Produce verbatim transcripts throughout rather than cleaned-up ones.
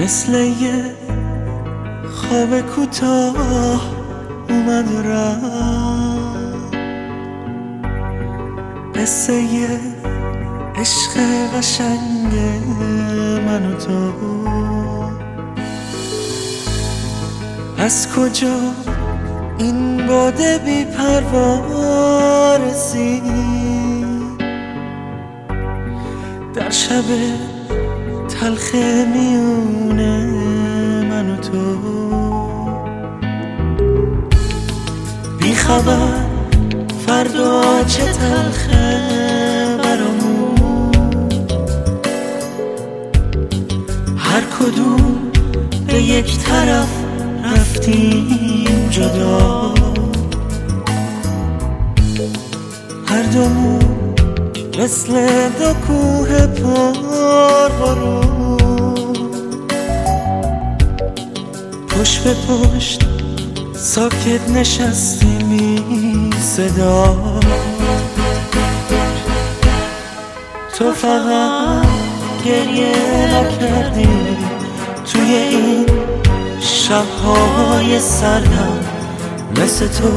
مثل یه خواب کوتاه اومد و رفت، قصه یه عشق قشنگ من و تو. از کجا این باد بی پروا رسید در شب تلخ میونه من و تو؟ بی خبر فردا چه تلخه برامون، هر کدوم به یک طرف رفتیم جدا، هر دومون مثل دو کوه پر بارون، پشت به پشت ساکت نشستیم بی صدا. تو فقط گریه نکردی توی این شب‌های سردم، مثل تو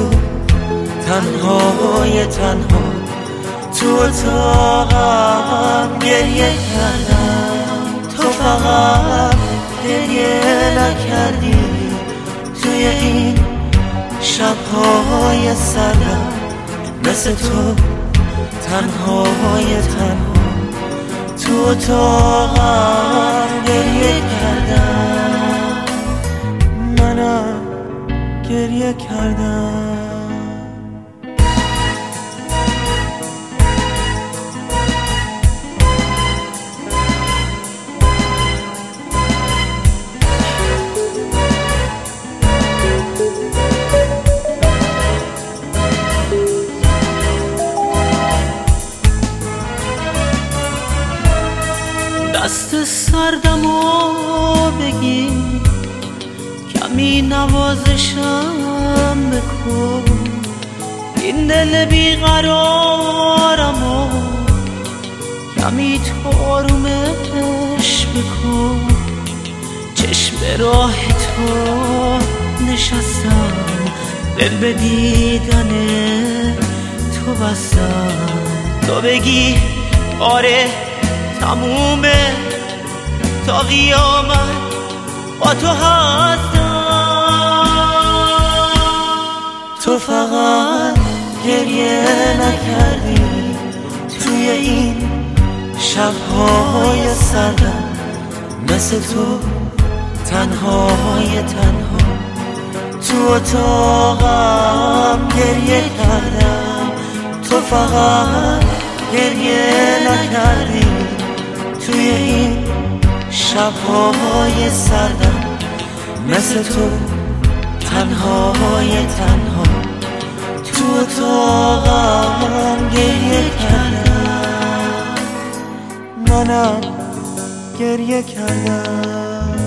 تنهای تنها تو اتاقم گریه کردم. تو فقط گریه نکردی توی این شب‌های سردم، مثل تو تنهای تنها تو اتاقم گریه کردم. منم گریه کردم. دست سردمو بگی کمی نوازشم بکن، این دل بیقرارمو کمی تو آرومش بکن. چشم به راه تو نشستم، دل به دیدن تو بستم. تو بگی آره تمومه تا قیامت با تو هستم. تو فقط گریه نکردی توی این شب‌های سردم، مثل تو تنهای تنها تو اتاقم گریه کردم. تو فقط گریه نکردی توی این شب‌های سردم، مثل تو تنهای تنها تو اتاقم گریه کردم. منم گریه کردم.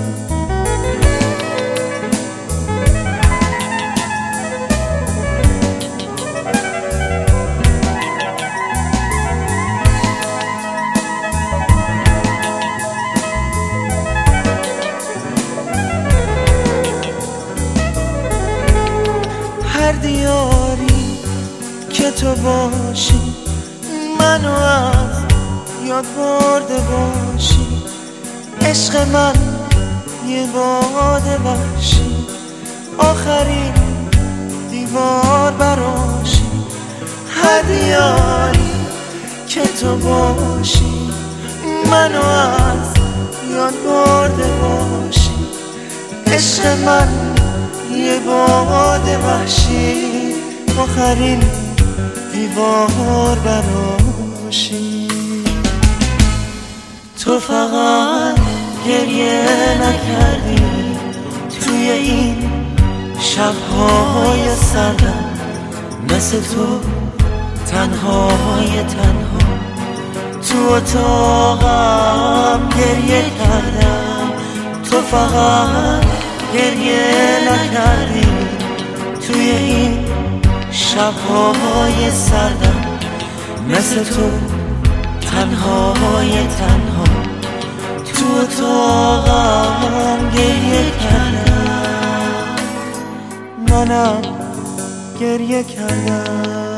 هر دیاری که تو باشی منو از یاد برده باشی، عشق من یه باد وحشی، آخرین دیوار براشی. هر دیاری که تو باشی منو از یاد برده باشی، عشق من یه باد وحشی، آخرین دیوار براشی. تو فقط گریه نکردی توی این شب‌های سردم، مثل تو تنهای تنها تو اتاقم گریه کردم. تو فقط گریه نکردی توی این شب‌های سردم، مثل تو تنهای تنها تو اتاقم گریه کردم، منم گریه کردم.